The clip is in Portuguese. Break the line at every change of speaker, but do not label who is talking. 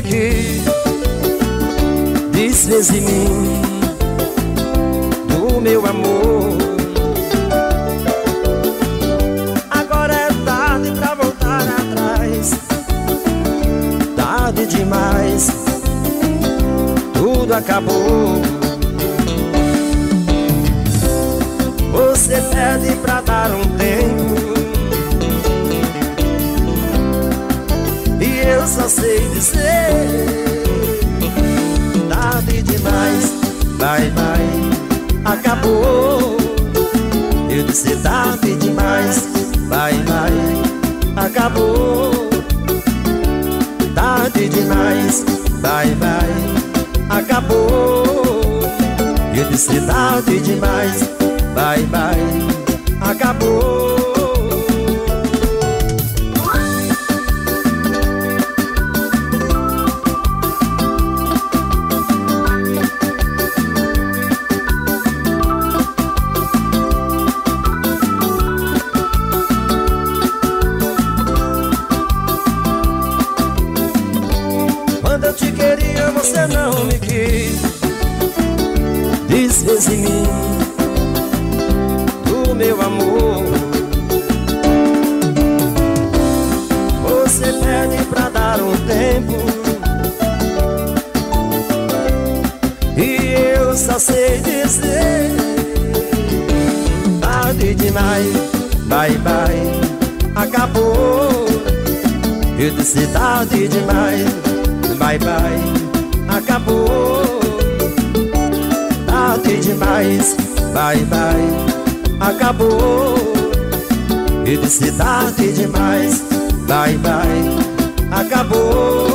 me quis, desfez de mim, do meu amor. Agora é tarde pra voltar atrás, tarde demais, tudo acabou. Você pede pra dar um tempo e eu só sei dizer tarde demais, vai, vai, acabou. Eu disse tarde demais, vai, vai, acabou. Tarde demais, vai, vai, acabou. Eu disse tarde demais, vai, vai, acabou. Quando eu te queria, você não me quis, desfez em mim, do meu amor. Você pede pra dar um tempo e eu só sei dizer tarde demais, vai, vai, acabou. Eu disse tarde demais, vai, vai, acabou. Tarde demais, vai, vai, acabou. Eu disse tarde demais, vai, vai, acabou.